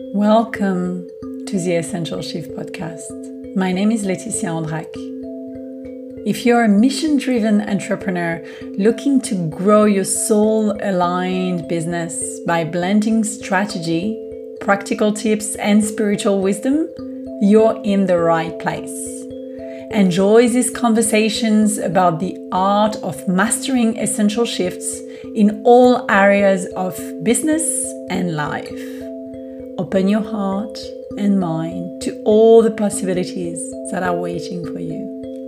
Welcome to the Essential Shift podcast. My name is Laetitia Andrac. If you're a mission-driven entrepreneur looking to grow your soul-aligned business by blending strategy, practical tips, and spiritual wisdom, you're in the right place. Enjoy these conversations about the art of mastering essential shifts in all areas of business and life. Open your heart and mind to all the possibilities that are waiting for you.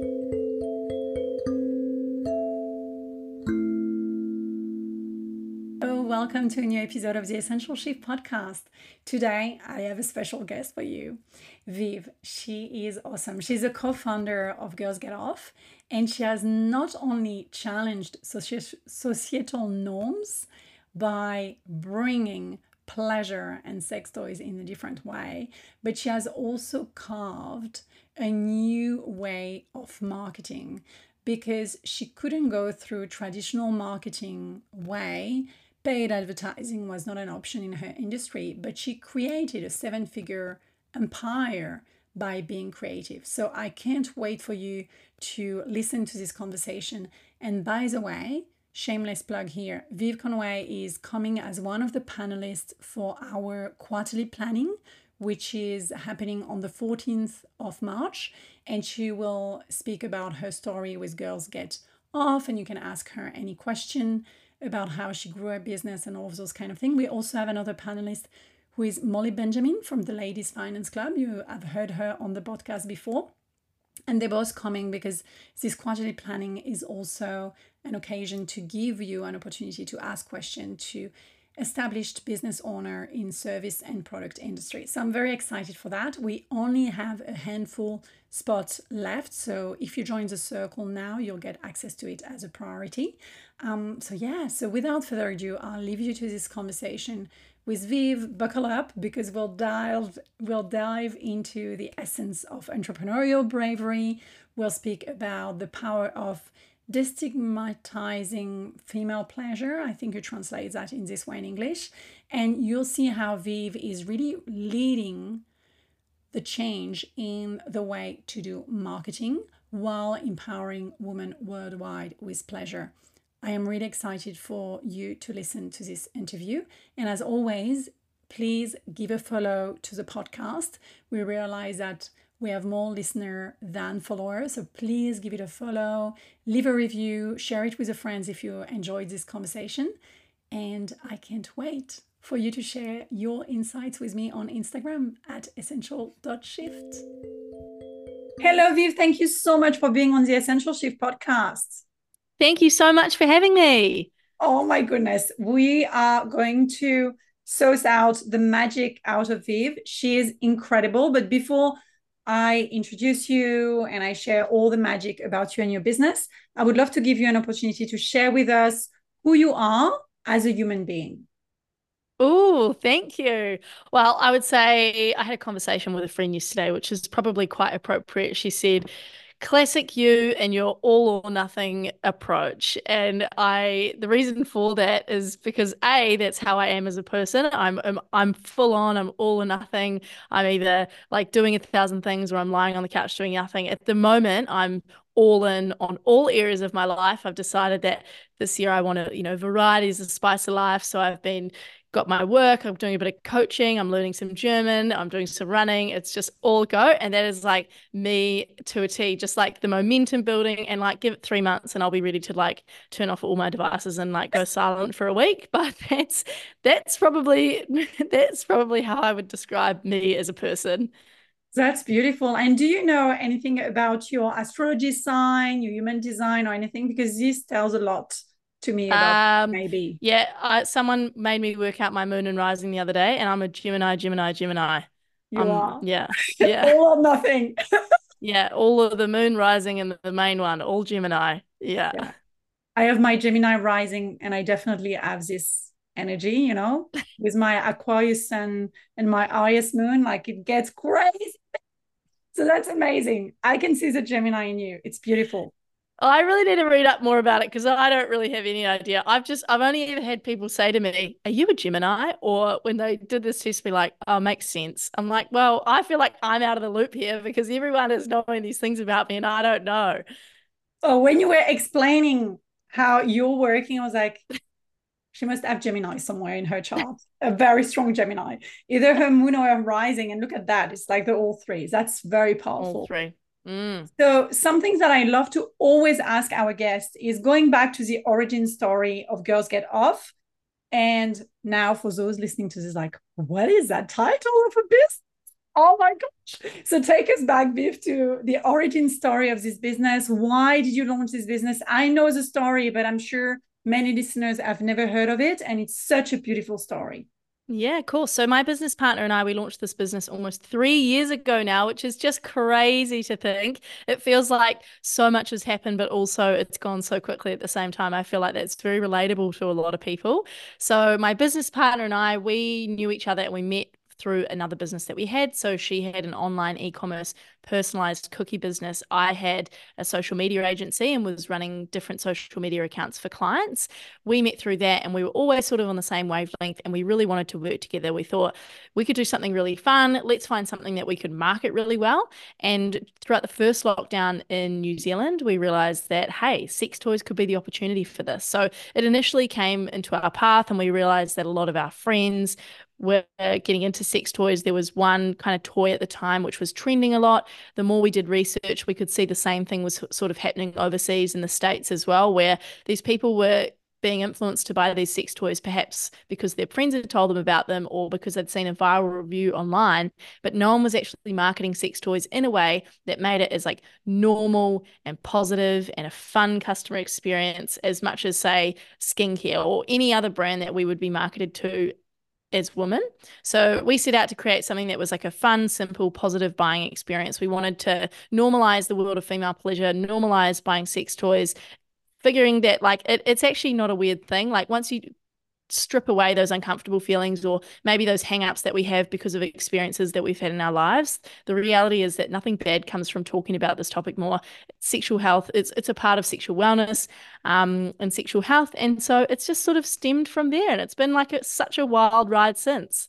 Welcome to a new episode of the Essential Shift podcast. Today, I have a special guest for you, Viv. She is awesome. She's a co-founder of Girls Get Off, and she has not only challenged societal norms by bringing pleasure and sex toys in a different way, but she has also carved a new way of marketing because she couldn't go through traditional marketing way. Paid advertising was not an option in her industry, but she created a 7-figure empire by being creative. So I can't wait for you to listen to this conversation. And by the way, shameless plug here, Viv Conway is coming as one of the panelists for our quarterly planning, which is happening on the 14th of March. And she will speak about her story with Girls Get Off, and you can ask her any question about how she grew her business and all of those kind of things. We also have another panelist who is Molly Benjamin from the Ladies Finance Club. You have heard her on the podcast before. And they're both coming because this quarterly planning is also an occasion to give you an opportunity to ask questions to established business owner in service and product industry. So I'm very excited for that. We only have a handful spots left. So if you join the circle now, you'll get access to it as a priority. So without further ado, I'll leave you to this conversation with Viv. Buckle up because we'll dive into the essence of entrepreneurial bravery. We'll speak about the power of destigmatizing female pleasure. I think you translate that in this way in English. And you'll see how Viv is really leading the change in the way to do marketing while empowering women worldwide with pleasure. I am really excited for you to listen to this interview. And as always, please give a follow to the podcast. We realize that we have more listeners than followers, so please give it a follow, leave a review, share it with your friends if you enjoyed this conversation. And I can't wait for you to share your insights with me on Instagram at essential.shift. Hello, Viv. Thank you so much for being on the Essential Shift podcast. Thank you so much for having me. Oh my goodness. We are going to source out the magic out of Viv. She is incredible. But before I introduce you and I share all the magic about you and your business, I would love to give you an opportunity to share with us who you are as a human being. Oh, thank you. Well, I would say I had a conversation with a friend yesterday, which is probably quite appropriate. She said, classic you and your all or nothing approach. And the reason for that is because that's how I am as a person. I'm full on, I'm all or nothing. I'm either like doing 1,000 things or I'm lying on the couch doing nothing. At the moment, I'm all in on all areas of my life. I've decided that this year I want to, variety is the spice of life. So I've got my work, I'm doing a bit of coaching, I'm learning some German, I'm doing some running. It's just all go. And that is like me to a T, just like the momentum building, and like give it 3 months and I'll be ready to like turn off all my devices and like go silent for a week. But that's probably how I would describe me as a person. That's beautiful. And do you know anything about your astrology sign, your human design, or anything? Because this tells a lot to me about maybe. Yeah, someone made me work out my moon and rising the other day, and I'm a Gemini, Gemini, Gemini. You are Yeah, yeah, all or nothing. yeah. All of the moon rising and the main one, all Gemini. Yeah. Yeah. I have my Gemini rising, and I definitely have this energy, with my Aquarius sun and my Aries moon, like it gets crazy. So that's amazing. I can see the Gemini in you. It's beautiful. I really need to read up more about it because I don't really have any idea. I've only ever had people say to me, "Are you a Gemini?" Or when they did this test, be like, "Oh, makes sense." I'm like, well, I feel like I'm out of the loop here because everyone is knowing these things about me and I don't know. So when you were explaining how you're working, I was like, she must have Gemini somewhere in her chart, a very strong Gemini, either her moon or her rising. And look at that. It's like they're all threes. That's very All powerful. three. So, some things that I love to always ask our guests is going back to the origin story of Girls Get Off. And now, for those listening to this, like, what is that title of a business? Oh my gosh. So, take us back, Viv, to the origin story of this business. Why did you launch this business? I know the story, but I'm sure many listeners have never heard of it. And it's such a beautiful story. Yeah, cool. So my business partner and I, we launched this business almost 3 years ago now, which is just crazy to think. It feels like so much has happened, but also it's gone so quickly at the same time. I feel like that's very relatable to a lot of people. So my business partner and I, we knew each other and we met through another business that we had. So she had an online e-commerce personalized cookie business. I had a social media agency and was running different social media accounts for clients. We met through that and we were always sort of on the same wavelength and we really wanted to work together. We thought we could do something really fun. Let's find something that we could market really well. And throughout the first lockdown in New Zealand, we realized that, hey, sex toys could be the opportunity for this. So it initially came into our path and we realized that a lot of our friends were getting into sex toys. There was one kind of toy at the time which was trending a lot. The more we did research, we could see the same thing was sort of happening overseas in the States as well, where these people were being influenced to buy these sex toys, perhaps because their friends had told them about them or because they'd seen a viral review online, but no one was actually marketing sex toys in a way that made it as like normal and positive and a fun customer experience as much as, say, skincare or any other brand that we would be marketed to as women. So we set out to create something that was like a fun, simple, positive buying experience. We wanted to normalize the world of female pleasure, normalize buying sex toys, figuring that like it's actually not a weird thing. Like once you strip away those uncomfortable feelings or maybe those hang-ups that we have because of experiences that we've had in our lives, the reality is that nothing bad comes from talking about this topic more. Sexual health, it's a part of sexual wellness and sexual health. And so it's just sort of stemmed from there. And it's been like such a wild ride since.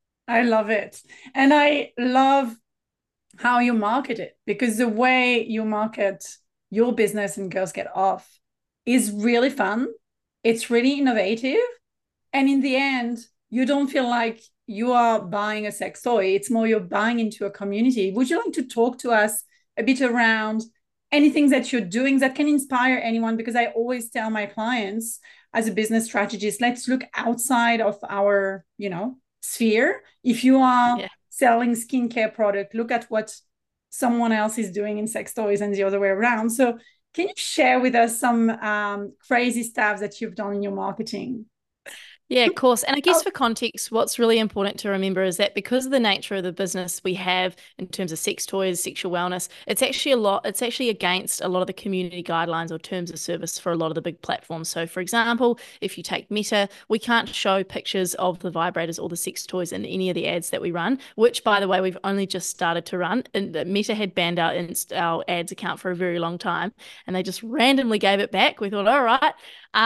I love it. And I love how you market it because the way you market your business and Girls Get Off is really fun. It's really innovative. And in the end, you don't feel like you are buying a sex toy. It's more you're buying into a community. Would you like to talk to us a bit around anything that you're doing that can inspire anyone? Because I always tell my clients as a business strategist, let's look outside of our, sphere. If you are Yeah. selling skincare product, look at what someone else is doing in sex toys and the other way around. So can you share with us some crazy stuff that you've done in your marketing? Yeah, of course. And I guess Oh, for context, what's really important to remember is that because of the nature of the business we have in terms of sex toys, sexual wellness, it's actually against a lot of the community guidelines or terms of service for a lot of the big platforms. So, for example, if you take Meta, we can't show pictures of the vibrators or the sex toys in any of the ads that we run, which, by the way, we've only just started to run. And Meta had banned our ads account for a very long time, and they just randomly gave it back. We thought, all right.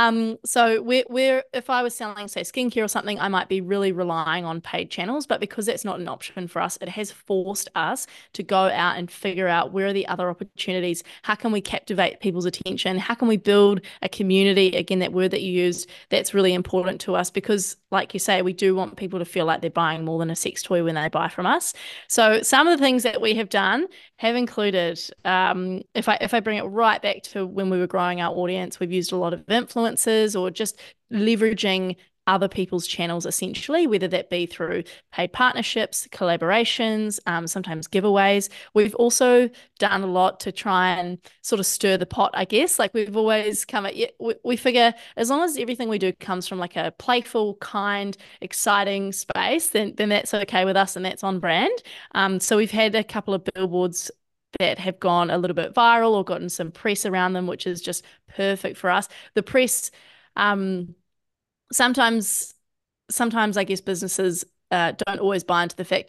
So we're if I was selling, say, skincare or something, I might be really relying on paid channels, but because that's not an option for us, it has forced us to go out and figure out where are the other opportunities. How can we captivate people's attention? How can we build a community? Again, that word that you used, that's really important to us because, like you say, we do want people to feel like they're buying more than a sex toy when they buy from us. So some of the things that we have done have included, if I bring it right back to when we were growing our audience, we've used a lot of influencers or just leveraging other people's channels essentially, whether that be through paid partnerships, collaborations, sometimes giveaways. We've also done a lot to try and sort of stir the pot, I guess. Like we've always come at, we figure as long as everything we do comes from like a playful, kind, exciting space, then that's okay with us and that's on brand. So we've had a couple of billboards that have gone a little bit viral or gotten some press around them, which is just perfect for us. The press, um, sometimes I guess businesses don't always buy into the fact of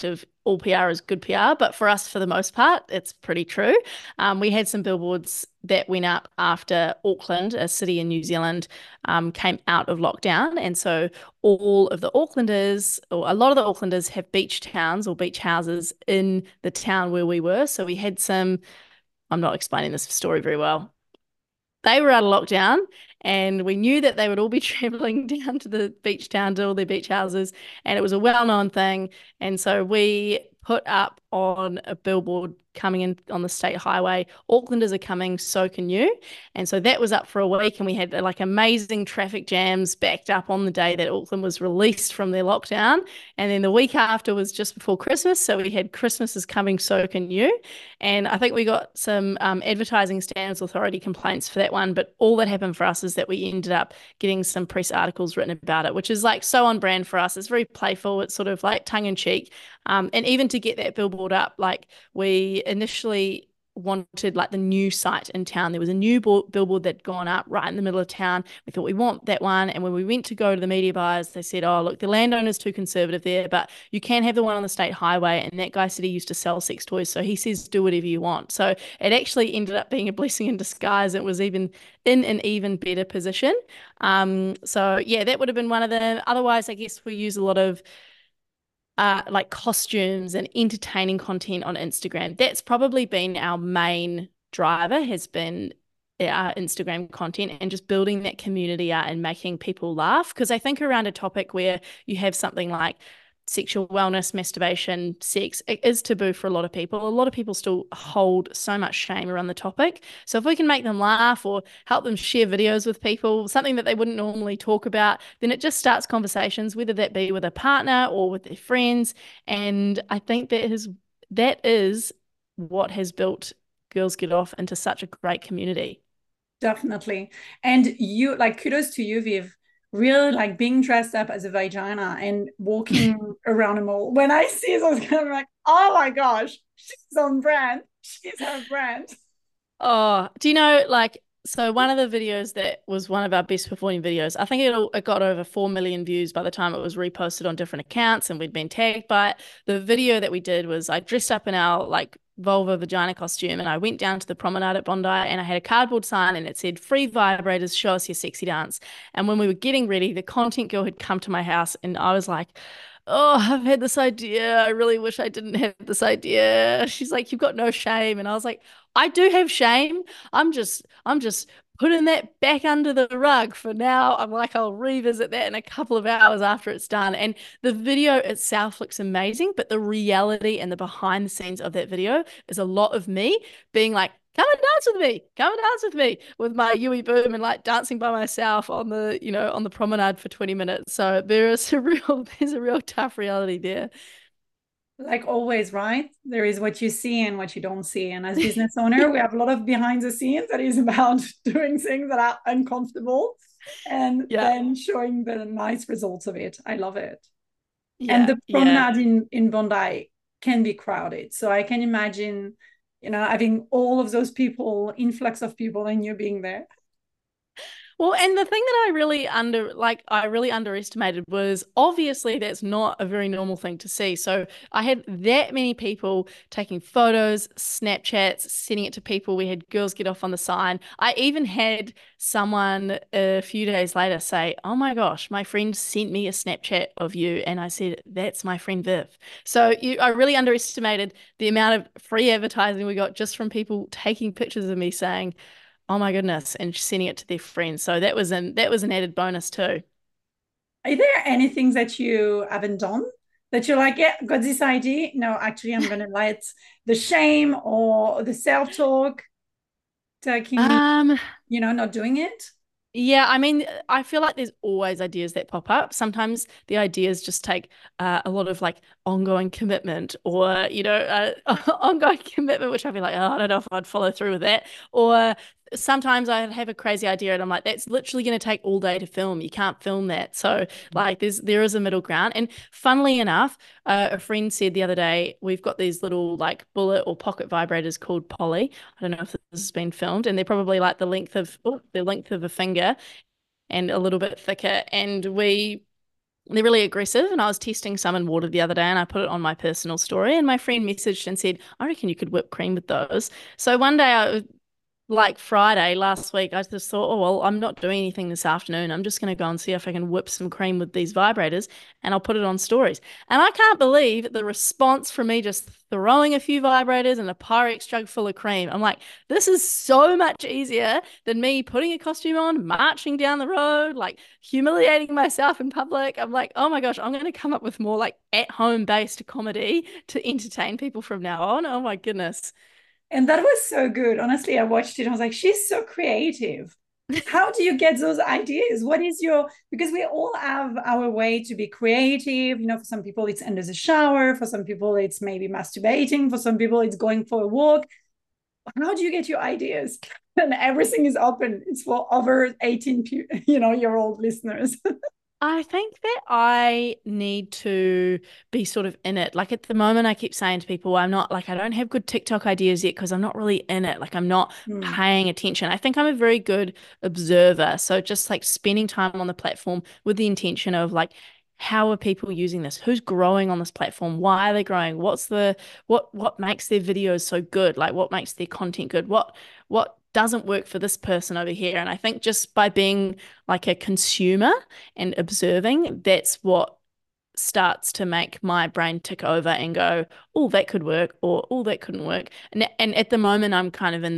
all PR is good PR, but for us, for the most part, it's pretty true. We had some billboards that went up after Auckland, a city in New Zealand, came out of lockdown. And so all of the Aucklanders, or a lot of the Aucklanders, have beach towns or beach houses in the town where we were. So we had some, I'm not explaining this story very well. They were out of lockdown, and we knew that they would all be traveling down to the beach town to all their beach houses, and it was a well-known thing. And so we put up on a billboard coming in on the state highway, Aucklanders are coming, so can you. And so that was up for a week, and we had like amazing traffic jams backed up on the day that Auckland was released from their lockdown. And then the week after was just before Christmas, so we had Christmas is coming, so can you. And I think we got some advertising standards authority complaints for that one, but all that happened for us is that we ended up getting some press articles written about it, which is like so on brand for us. It's very playful. It's sort of like tongue in cheek. And even to get that billboard up, like we initially wanted like the new site in town. There was a new billboard that'd gone up right in the middle of town. We thought we want that one. And when we went to go to the media buyers, they said, oh, look, the landowner's too conservative there, but you can have the one on the state highway. And that guy said he used to sell sex toys. So he says, do whatever you want. So it actually ended up being a blessing in disguise. It was even in an even better position. So yeah, that would have been one of them. Otherwise, I guess we use a lot of like costumes and entertaining content on Instagram. That's probably been our main driver, has been our Instagram content and just building that community out and making people laugh. Because I think around a topic where you have something like sexual wellness, masturbation, sex, it is taboo for a lot of people. A lot of people still hold so much shame around the topic. So if we can make them laugh or help them share videos with people, something that they wouldn't normally talk about, then it just starts conversations, whether that be with a partner or with their friends. And I think that is what has built Girls Get Off into such a great community. Definitely. And you, like, kudos to you, Viv. Really like being dressed up as a vagina and walking around a mall. When I see those, I'm like, oh my gosh, she's on brand. She's her brand. Oh, do you know, like, so one of the videos that was one of our best performing videos, I think it got over 4 million views by the time it was reposted on different accounts and we'd been tagged by it. The video that we did was I dressed up in our like vulva vagina costume and I went down to the promenade at Bondi and I had a cardboard sign and it said, free vibrators, show us your sexy dance. And when we were getting ready, the content girl had come to my house and I was like, oh, I've had this idea. I really wish I didn't have this idea. She's like, you've got no shame. And I was like, I do have shame. I'm just putting that back under the rug for now. I'm like, I'll revisit that in a couple of hours after it's done. And the video itself looks amazing, but the reality and the behind the scenes of that video is a lot of me being like, come and dance with me, come and dance with me with my Yui boom and like dancing by myself on the, on the promenade for 20 minutes. So there's a real tough reality there. Like always, right? There is what you see and what you don't see. And as business owner, we have a lot of behind the scenes that is about doing things that are uncomfortable and Yeah. then showing the nice results of it. I love it. And Yeah. the Yeah. promenade in Bondi can be crowded. So I can imagine, having all of those people, influx of people, and you being there. Well, and the thing that I really underestimated was obviously that's not a very normal thing to see. So I had that many people taking photos, Snapchats, sending it to people. We had Girls Get Off on the sign. I even had someone a few days later say, oh my gosh, my friend sent me a Snapchat of you. And I said, that's my friend Viv. So I really underestimated the amount of free advertising we got just from people taking pictures of me saying, oh my goodness, and sending it to their friends. So that was an added bonus too. Are there any things that you haven't done that you're like, yeah, got this idea? No, actually, I'm going to let the shame or the self-talk taking me, Um, not doing it? Yeah, I mean, I feel like there's always ideas that pop up. Sometimes the ideas just take a lot of like ongoing commitment or, ongoing commitment, which I'd be like, oh, I don't know if I'd follow through with that. Or sometimes I have a crazy idea and I'm like, that's literally going to take all day to film. You can't film that. So like there is a middle ground. And funnily enough, a friend said the other day, we've got these little like bullet or pocket vibrators called Polly. I don't know if this has been filmed, and they're probably like the length of a finger and a little bit thicker. And we they're really aggressive. And I was testing some in water the other day and I put it on my personal story. And my friend messaged and said, I reckon you could whip cream with those. So one day like Friday last week, I just thought, oh, well, I'm not doing anything this afternoon. I'm just going to go and see if I can whip some cream with these vibrators and I'll put it on stories. And I can't believe the response from me just throwing a few vibrators and a Pyrex jug full of cream. I'm like, this is so much easier than me putting a costume on, marching down the road, like humiliating myself in public. I'm like, oh my gosh, I'm going to come up with more like at-home based comedy to entertain people from now on. Oh my goodness. And that was so good. Honestly, I watched it. I was like, she's so creative. How do you get those ideas? What is your, because we all have our way to be creative. You know, for some people, it's under the shower. For some people, it's maybe masturbating. For some people, it's going for a walk. How do you get your ideas? And everything is open. It's for over 18, year old listeners. I think that I need to be sort of in it. Like at the moment, I keep saying to people, I'm not like, I don't have good TikTok ideas yet because I'm not really in it. Like I'm not Hmm. paying attention. I think I'm a very good observer. So just like spending time on the platform with the intention of like, how are people using this? Who's growing on this platform? Why are they growing? What makes their videos so good? Like what makes their content good? What doesn't work for this person over here? And I think just by being like a consumer and observing, that's what starts to make my brain tick over and go, oh, that could work, or oh, that couldn't work. And at the moment, I'm kind of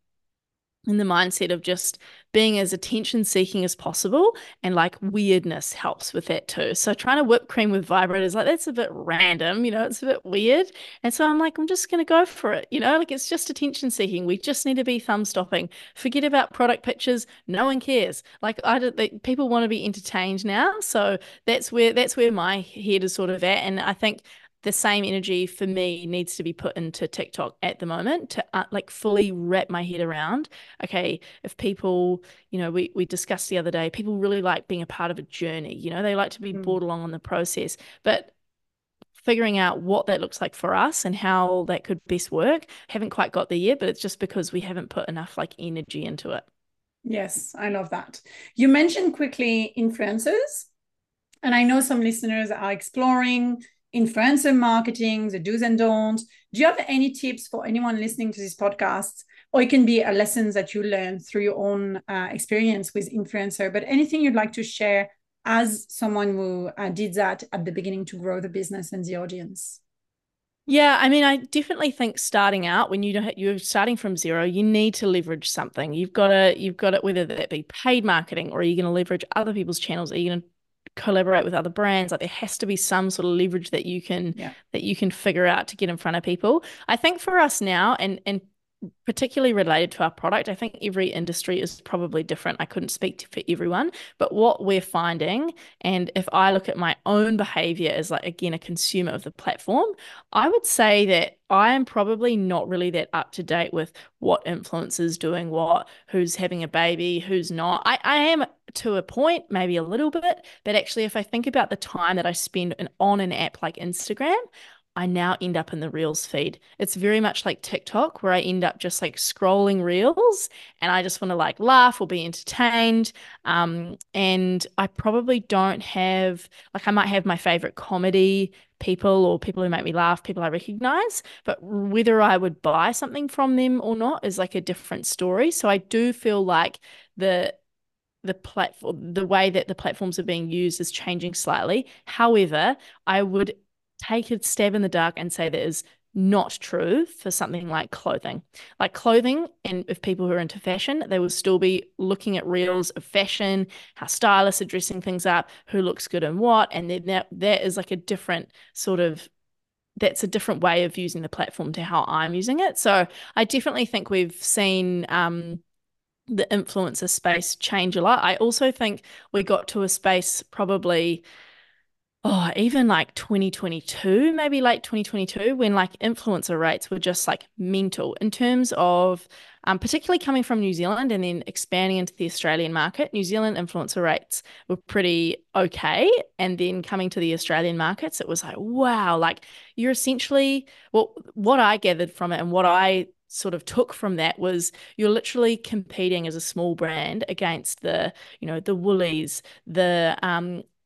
in the mindset of just being as attention seeking as possible, and like weirdness helps with that too. So trying to whip cream with vibrators, like that's a bit random, it's a bit weird. And so I'm like, I'm just going to go for it, like it's just attention seeking. We just need to be thumb stopping. Forget about product pictures. No one cares. Like people want to be entertained now. So that's where my head is sort of at. And I think the same energy for me needs to be put into TikTok at the moment to like fully wrap my head around. Okay, if people, we discussed the other day, people really like being a part of a journey. They like to be Hmm. brought along on the process, but figuring out what that looks like for us and how that could best work, haven't quite got there yet, but it's just because we haven't put enough like energy into it. Yes, I love that. You mentioned quickly influencers. And I know some listeners are exploring influencer marketing, the do's and don'ts. Do you have any tips for anyone listening to this podcast? Or it can be a lessons that you learned through your own experience with influencer, but anything you'd like to share as someone who did that at the beginning to grow the business and the audience? Yeah, I mean, I definitely think starting out when you're starting from zero, you need to leverage something. You've got to whether that be paid marketing or you're going to leverage other people's channels, or you're going to collaborate with other brands. Like there has to be some sort of leverage Yeah. that you can figure out to get in front of people. I think for us now, and particularly related to our product, I think every industry is probably different. I couldn't speak for everyone, but what we're finding, and if I look at my own behavior as like again a consumer of the platform, I would say that I am probably not really that up to date with what influencers doing what, who's having a baby, who's not. I am to a point, maybe a little bit, but actually if I think about the time that I spend on an app like Instagram, I now end up in the Reels feed. It's very much like TikTok, where I end up just like scrolling Reels and I just want to like laugh or be entertained. And I probably don't have, like, I might have my favorite comedy people or people who make me laugh, people I recognize, but whether I would buy something from them or not is like a different story. So I do feel like the platform, the way that the platforms are being used is changing slightly. However, I would take a stab in the dark and say that is not true for something like clothing. Like clothing, and if people who are into fashion, they will still be looking at reels of fashion, how stylists are dressing things up, who looks good and what. And then that is like a different sort of that's a different way of using the platform to how I'm using it. So I definitely think we've seen the influencer space change a lot. I also think we got to a space probably, even like 2022, maybe late 2022, when like influencer rates were just like mental in terms of, particularly coming from New Zealand and then expanding into the Australian market. New Zealand influencer rates were pretty okay. And then coming to the Australian markets, it was like, wow, like you're essentially, well, what I gathered from it and what I sort of took from that was you're literally competing as a small brand against the Woolies, the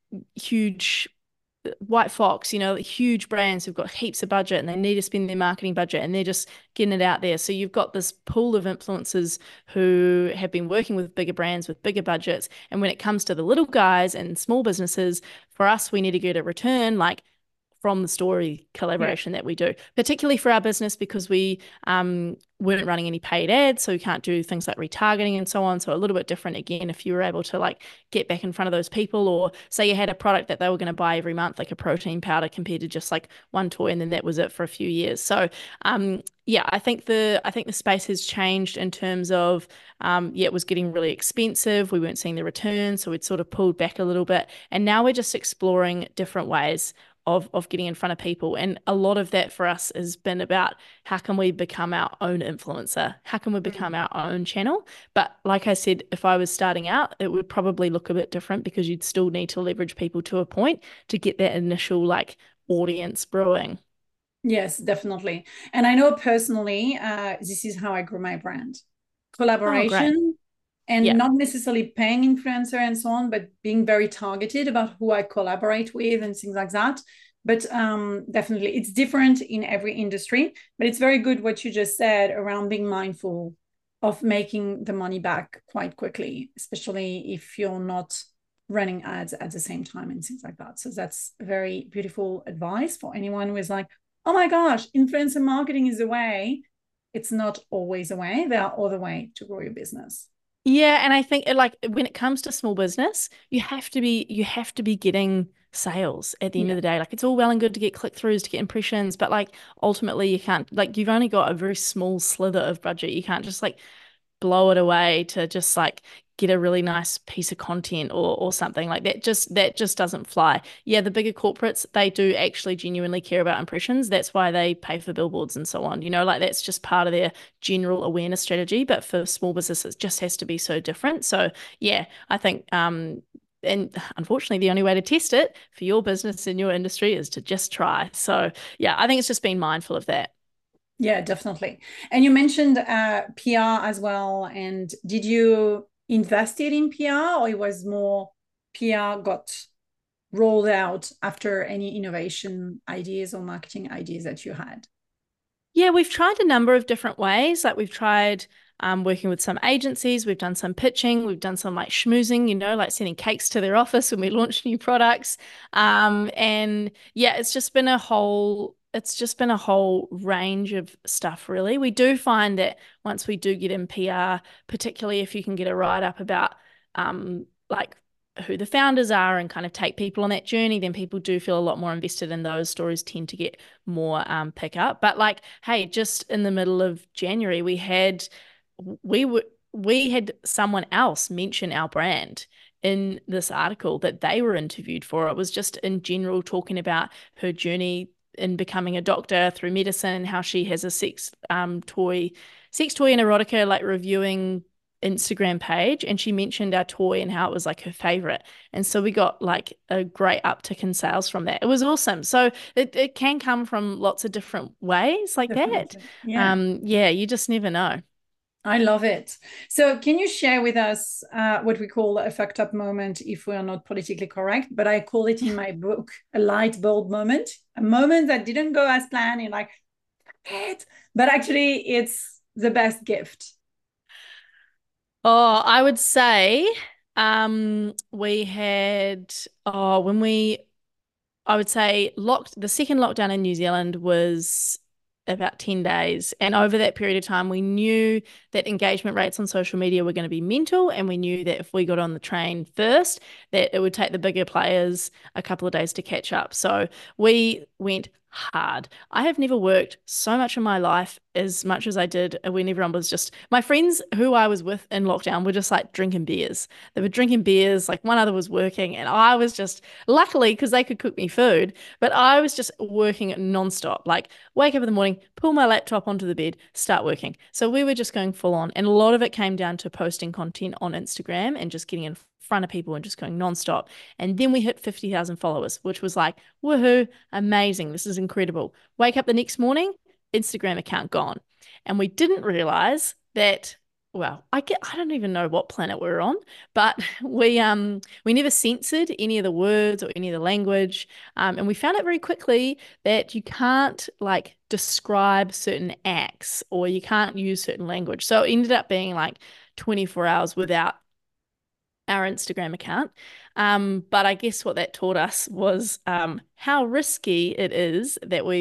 huge White Fox, huge brands who've got heaps of budget and they need to spend their marketing budget and they're just getting it out there. So you've got this pool of influencers who have been working with bigger brands with bigger budgets. And when it comes to the little guys and small businesses, for us, we need to get a return like from the story collaboration that we do, particularly for our business because we weren't running any paid ads, so we can't do things like retargeting and so on. So a little bit different again if you were able to like get back in front of those people, or say you had a product that they were going to buy every month, like a protein powder, compared to just like one toy, and then that was it for a few years. So yeah, I think the space has changed in terms of it was getting really expensive. We weren't seeing the return, so we'd sort of pulled back a little bit, and now we're just exploring different ways of getting in front of people. And a lot of that for us has been about how can we become our own influencer? How can we become our own channel? But like I said, if I was starting out, it would probably look a bit different because you'd still need to leverage people to a point to get that initial like audience brewing. Yes, definitely. And I know personally, this is how I grew my brand. Oh, great. Collaboration and Yeah. not necessarily paying influencer and so on, but being very targeted about who I collaborate with and things like that. But definitely it's different in every industry, but it's very good what you just said around being mindful of making the money back quite quickly, especially if you're not running ads at the same time and things like that. So that's very beautiful advice for anyone who is like, oh my gosh, influencer marketing is the way. It's not always a way. There are other ways to grow your business. Yeah, and I think like when it comes to small business, you have to be getting sales at the end of Yeah. the day. Like it's all well and good to get click-throughs, to get impressions, but like ultimately you can't, like you've only got a very small slither of budget. You can't just like blow it away to just like get a really nice piece of content or something like that. Just doesn't fly. Yeah, the bigger corporates, they do actually genuinely care about impressions. That's why they pay for billboards and so on. Like that's just part of their general awareness strategy. But for small businesses, it just has to be so different. So yeah, I think and unfortunately, the only way to test it for your business in your industry is to just try. So yeah, I think it's just being mindful of that. Yeah, definitely. And you mentioned PR as well. And did you invest it in PR or it was more PR got rolled out after any innovation ideas or marketing ideas that you had? Yeah, we've tried a number of different ways. Like we've tried working with some agencies, we've done some pitching, we've done some like schmoozing, like sending cakes to their office when we launch new products. And yeah, it's just been a whole range of stuff, really. We do find that once we do get in PR, particularly if you can get a write up about like who the founders are and kind of take people on that journey, then people do feel a lot more invested in those stories tend to get more pick up. But like, hey, just in the middle of January, we had someone else mention our brand in this article that they were interviewed for. It was just in general talking about her journey in becoming a doctor through medicine, how she has a sex toy and erotica like reviewing Instagram page, and she mentioned our toy and how it was like her favorite. And so we got like a great uptick in sales from that. It was awesome. So it can come from lots of different ways like that. Definitely. Yeah. Yeah, you just never know. I love it. So, can you share with us what we call a fucked up moment if we are not politically correct? But I call it in my book a light bulb moment, a moment that didn't go as planned. You're like, it, but actually, it's the best gift. Oh, I would say we had when we I would say the second lockdown in New Zealand was about 10 days. And over that period of time, we knew that engagement rates on social media were going to be mental. And we knew that if we got on the train first, that it would take the bigger players a couple of days to catch up. So we went hard. I have never worked so much in my life as much as I did when everyone was just my friends who I was with in lockdown were just like drinking beers. They were drinking beers, like one other was working, and I was just luckily because they could cook me food, but I was just working nonstop. Like wake up in the morning, pull my laptop onto the bed, start working. So we were just going full on, and a lot of it came down to posting content on Instagram and just getting in front of people and just going nonstop. And then we hit 50,000 followers, which was like, woohoo, amazing. This is incredible. Wake up the next morning, Instagram account gone. And we didn't realize that well, I don't even know what planet we're on, but we never censored any of the words or any of the language. And we found out very quickly that you can't like describe certain acts or you can't use certain language. So it ended up being like 24 hours without our Instagram account. But I guess what that taught us was how risky it is that we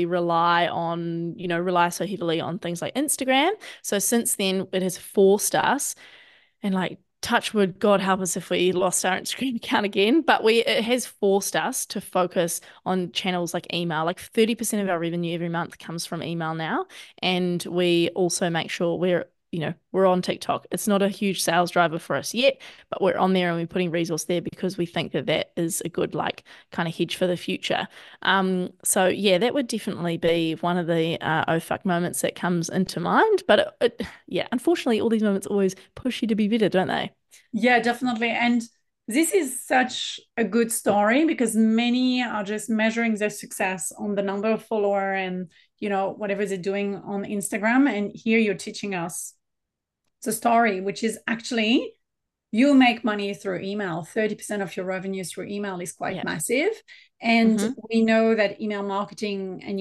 rely so heavily on things like Instagram. So since then, it has forced us, and like touch wood, God help us if we lost our Instagram account again, but it has forced us to focus on channels like email. Like 30% of our revenue every month comes from email now. And we also make sure we're on TikTok. It's not a huge sales driver for us yet, but we're on there and we're putting resource there because we think that that is a good like kind of hedge for the future. So yeah, that would definitely be one of the oh fuck moments that comes into mind. But yeah, unfortunately, all these moments always push you to be better, don't they? Yeah, definitely. And this is such a good story because many are just measuring their success on the number of follower and whatever they're doing on Instagram. And here you're teaching us the story, which is actually you make money through email. 30% of your revenue through email is quite Yeah. massive. And we know that email marketing and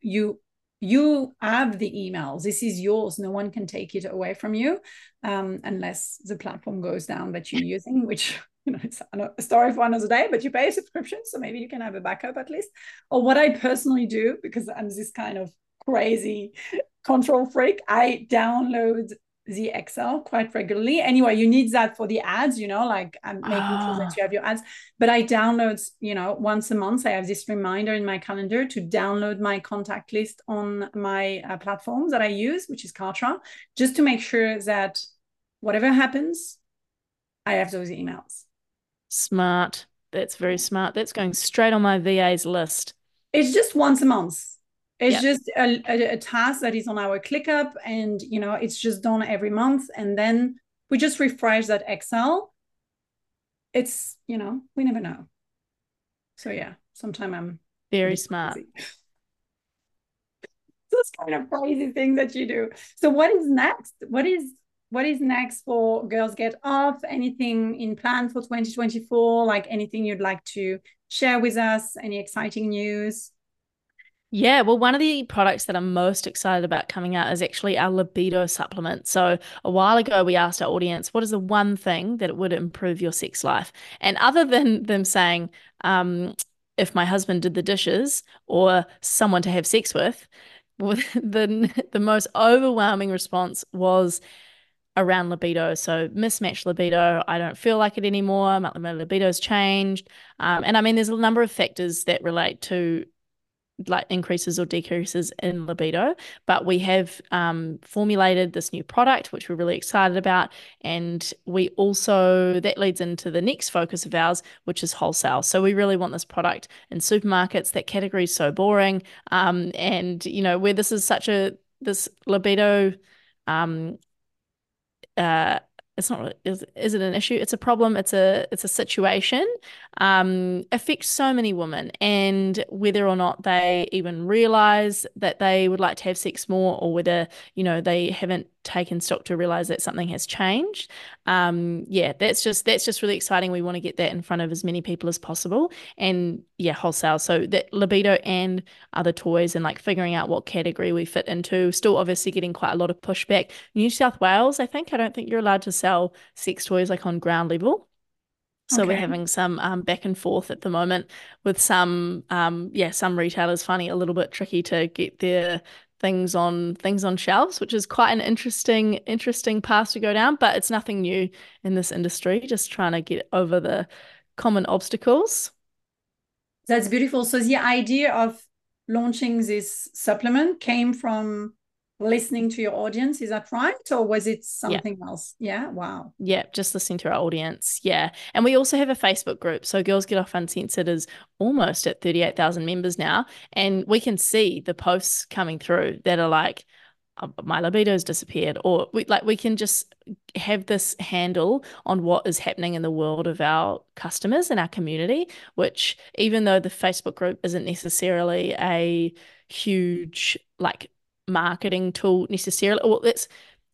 you have the emails. This is yours. No one can take it away from you unless the platform goes down that you're using, which it's a story for another day, but you pay a subscription. So maybe you can have a backup at least. Or what I personally do, because I'm this kind of crazy control freak, I download the Excel quite regularly. Anyway, you need that for the ads, like I'm making sure that you have your ads. But I download, once a month, I have this reminder in my calendar to download my contact list on my platforms that I use, which is Kartra, just to make sure that whatever happens, I have those emails. Smart. That's very smart. That's going straight on my VA's list. It's just once a month. It's Yep. just a task that is on our ClickUp, and it's just done every month, and then we just refresh that Excel. It's we never know. So yeah, sometimes I'm Very smart. crazy. Those kind of crazy things that you do. So what is next? What is next for Girls Get Off? Anything in plan for 2024? Like anything you'd like to share with us? Any exciting news? Yeah, well, one of the products that I'm most excited about coming out is actually our libido supplement. So, a while ago, we asked our audience, what is the one thing that would improve your sex life? And other than them saying, if my husband did the dishes or someone to have sex with, the most overwhelming response was around libido. So mismatched libido. I don't feel like it anymore. My libido's changed. And I mean, there's a number of factors that relate to like increases or decreases in libido, but we have formulated this new product which we're really excited about, and we also that leads into the next focus of ours, which is wholesale. So we really want this product in supermarkets. That category is so boring, and where this is such a this libido um it's not is it an issue? It's a problem. It's a situation. Affects so many women, and whether or not they even realize that they would like to have sex more, or whether they haven't taken stock to realize that something has changed. Yeah, that's just really exciting. We want to get that in front of as many people as possible, and yeah, wholesale. So that libido and other toys, and like figuring out what category we fit into. Still, obviously, getting quite a lot of pushback. New South Wales, I don't think you're allowed to sell sex toys like on ground level. So we're Okay. having some back and forth at the moment with some retailers finding it a little bit tricky to get their things on shelves, which is quite an interesting path to go down. But it's nothing new in this industry, just trying to get over the common obstacles. That's beautiful. So the idea of launching this supplement came from listening to your audience. Is that right? Or was it Yeah. something else? Yeah. Wow. Yeah, just listening to our audience. Yeah. And we also have a Facebook group. So Girls Get Off Uncensored is almost at 38,000 members now. And we can see the posts coming through that are like, my libido's disappeared, or we can just have this handle on what is happening in the world of our customers and our community, which even though the Facebook group isn't necessarily a huge like marketing tool necessarily, well,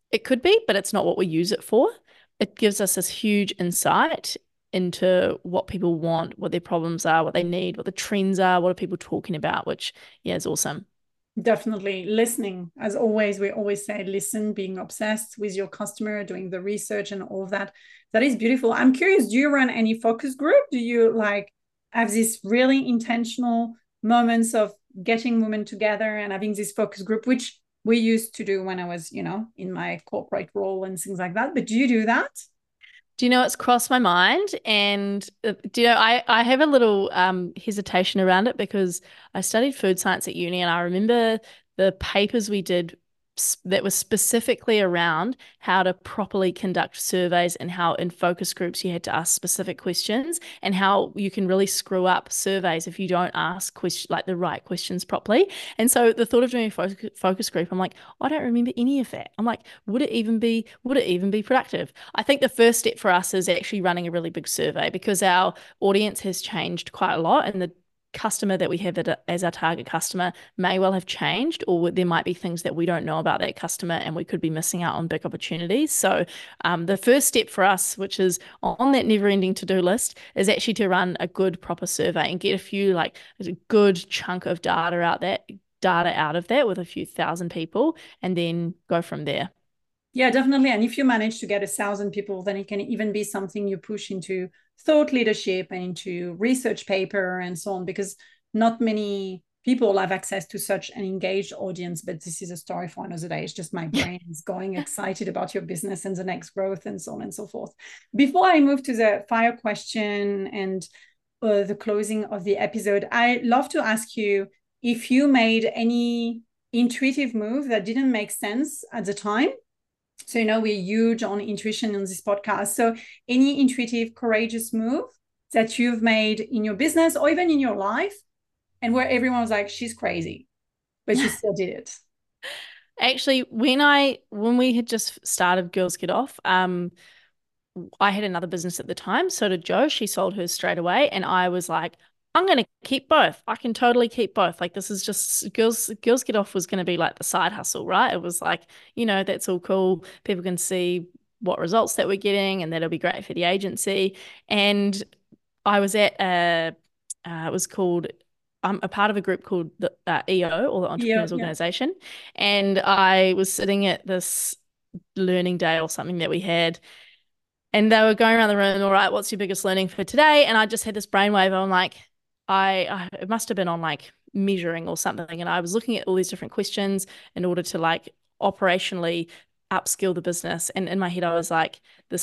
It could be, but it's not what we use it for. It gives us this huge insight into what people want, what their problems are, what they need, what the trends are, what are people talking about, which, yeah, is awesome. Definitely listening. As always, we always say listen, being obsessed with your customer, doing the research and all of that. That is beautiful. I'm curious, do you run any focus group? Do you like have these really intentional moments of getting women together and having this focus group, which we used to do when I was, in my corporate role and things like that. But do you do that? Do you know it's crossed my mind? And do you know, I have a little hesitation around it because I studied food science at uni and I remember the papers we did that was specifically around how to properly conduct surveys and how in focus groups you had to ask specific questions and how you can really screw up surveys if you don't ask like the right questions properly. And so the thought of doing a focus group, I'm like, I don't remember any of that. I'm like, would it even be productive? I think the first step for us is actually running a really big survey because our audience has changed quite a lot and the customer that we have as our target customer may well have changed, or there might be things that we don't know about that customer and we could be missing out on big opportunities. So the first step for us, which is on that never-ending to-do list, is actually to run a good proper survey and get a few like a good chunk of data out of that with a few thousand people and then go from there. Yeah, definitely. And if you manage to get 1,000 people, then it can even be something you push into thought leadership and into research paper and so on, because not many people have access to such an engaged audience. But this is a story for another day. It's just my brain is going excited about your business and the next growth and so on and so forth. Before I move to the fire question and the closing of the episode, I love to ask you if you made any intuitive move that didn't make sense at the time. So, we're huge on intuition on this podcast. So, any intuitive, courageous move that you've made in your business or even in your life, and where everyone was like, she's crazy, but you still did it. Actually, when we had just started Girls Get Off, I had another business at the time. So did Jo. She sold hers straight away, and I was like, I'm going to keep both. I can totally keep both. Like this is just Girls Get Off was going to be like the side hustle, right? It was like, that's all cool. People can see what results that we're getting, and that'll be great for the agency. And I was at it was called. I'm a part of a group called the EO, or the Yeah, Entrepreneurs yeah. Organization, and I was sitting at this learning day or something that we had, and they were going around the room, all right, what's your biggest learning for today? And I just had this brainwave. I'm like, it must have been on like measuring or something. And I was looking at all these different questions in order to like operationally upskill the business. And in my head, I was like,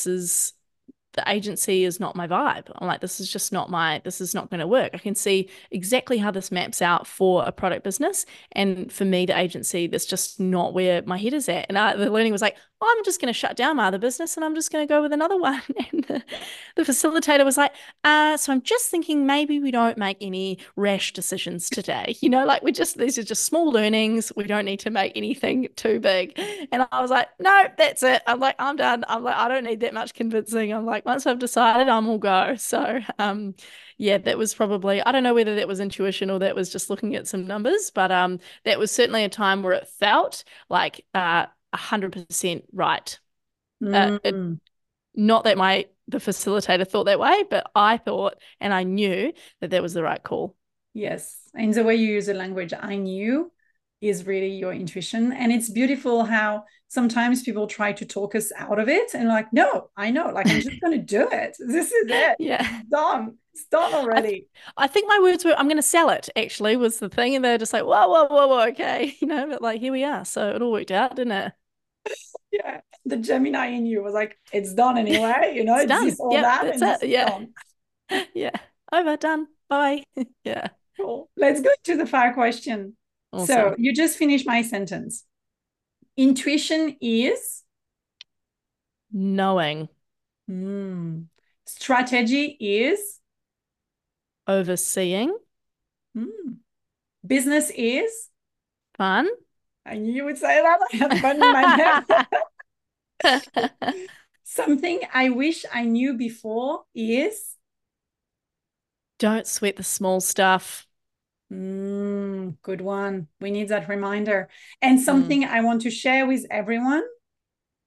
the agency is not my vibe. I'm like, this is not going to work. I can see exactly how this maps out for a product business. And for me, the agency, that's just not where my head is at. And the learning was like, I'm just going to shut down my other business and I'm just going to go with another one. And the facilitator was like, so I'm just thinking maybe we don't make any rash decisions today. Like these are just small learnings. We don't need to make anything too big. And I was like, no, that's it. I'm like, I'm done. I'm like, I don't need that much convincing. I'm like, once I've decided, I'm all go. So, yeah, that was probably, I don't know whether that was intuition or that was just looking at some numbers, but that was certainly a time where it felt like 100% right. Mm, Not that the facilitator thought that way, but I thought and I knew that that was the right call. yes. And the way you use the language, I knew, is really your intuition. And it's beautiful how sometimes people try to talk us out of it and like, no, I know, like I'm just going to do it. This is it. Yeah. Done. It's done I, th- already. I think my words were, I'm going to sell it, actually, was the thing. And they're just like, whoa, whoa, whoa, whoa, okay. But like, here we are. So it all worked out, didn't it? Yeah. The Gemini in you was like, it's done anyway, It's it's done. this or Yep, that, that's and this it. is Yeah. done. Yeah. Over, done. Bye. Yeah. Cool. Let's go to the fire question. So Awesome. you just finished my sentence. Intuition is Knowing, strategy is overseeing, mm, business is. fun. I knew you would say that. I have fun in my head. Something I wish I knew before is Don't sweat the small stuff. good one. We need that reminder. And Mm. something I want to share with everyone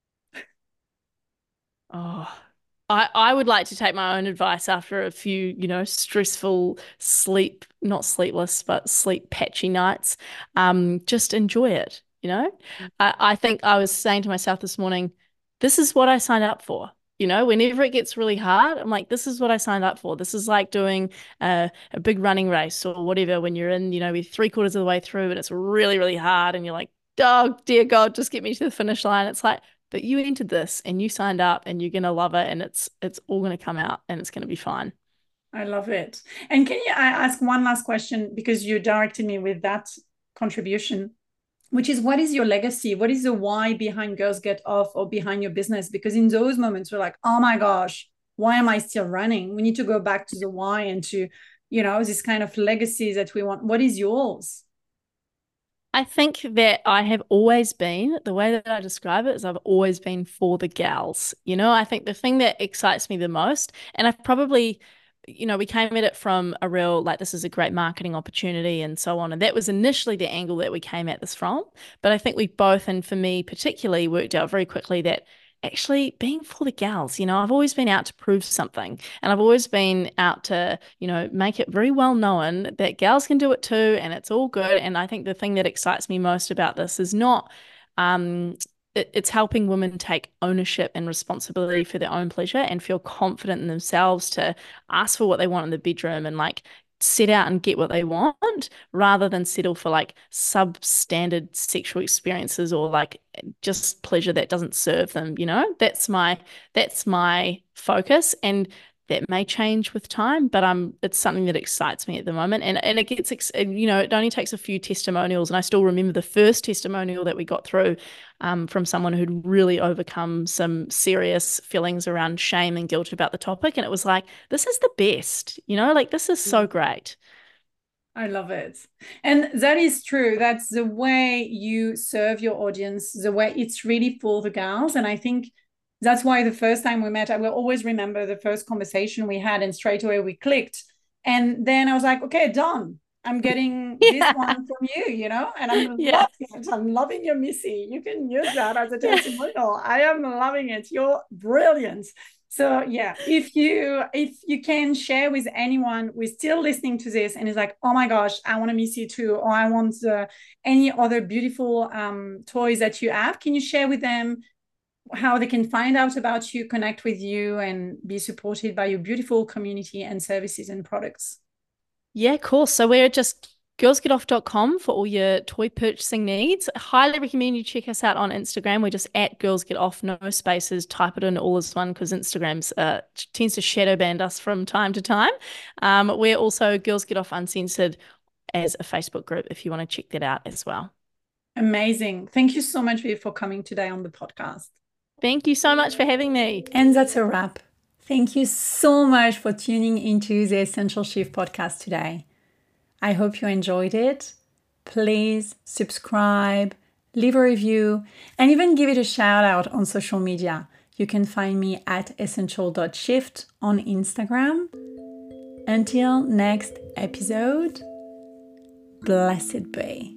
Oh, I would like to take my own advice after a few, stressful not sleepless, but sleep patchy nights. Just enjoy it, you know? I think I was saying to myself this morning, this is what I signed up for. Whenever it gets really hard, I'm like, this is what I signed up for. This is like doing a big running race or whatever when you're in, we're three-quarters of the way through and it's really, really hard and you're like, oh, dear God, just get me to the finish line. It's like, but you entered this and you signed up and you're gonna love it and it's all gonna come out and it's gonna be fine. I love it. And I ask one last question because you directed me with that contribution, which is what is your legacy? What is the why behind Girls Get Off or behind your business? Because in those moments, we're like, oh my gosh, why am I still running? We need to go back to the why and to, this kind of legacy that we want. What is yours? I think that I have always been, the way that I describe it is I've always been for the gals. I think the thing that excites me the most, and I've probably, we came at it from a real, like, this is a great marketing opportunity and so on. And that was initially the angle that we came at this from. But I think we both, and for me particularly, worked out very quickly that actually being for the gals, I've always been out to prove something and I've always been out to, make it very well known that gals can do it too and it's all good. And I think the thing that excites me most about this is not, it's helping women take ownership and responsibility for their own pleasure and feel confident in themselves to ask for what they want in the bedroom and like set out and get what they want rather than settle for like substandard sexual experiences or like just pleasure that doesn't serve them. That's my focus, and that may change with time, but it's something that excites me at the moment. And it gets it only takes a few testimonials, and I still remember the first testimonial that we got through from someone who'd really overcome some serious feelings around shame and guilt about the topic, and it was like, this is the best, like this is so great. I love it. And that is true. That's the way you serve your audience, the way it's really for the gals. And I think that's why the first time we met, I will always remember the first conversation we had and straight away we clicked. And then I was like, okay, done. I'm getting this one from you, and I'm loving it. I'm loving your Missy. You can use that as a testimonial. I am loving it. You're brilliant. So yeah, if you can share with anyone who is still listening to this and is like, oh my gosh, I want a Missy too, or I want any other beautiful toys that you have, can you share with them how they can find out about you, connect with you, and be supported by your beautiful community and services and products? Yeah, cool. So we're just girlsgetoff.com for all your toy purchasing needs. I highly recommend you check us out on Instagram. We're just at girlsgetoff, no spaces. Type it in all as one because Instagram tends to shadow ban us from time to time. We're also Girls Get Off Uncensored as a Facebook group if you want to check that out as well. Amazing. Thank you so much, Viv, for coming today on the podcast. Thank you so much for having me. And that's a wrap. Thank you so much for tuning into the Essential Shift podcast today. I hope you enjoyed it. Please subscribe, leave a review, and even give it a shout out on social media. You can find me at essential.shift on Instagram. Until next episode, blessed be.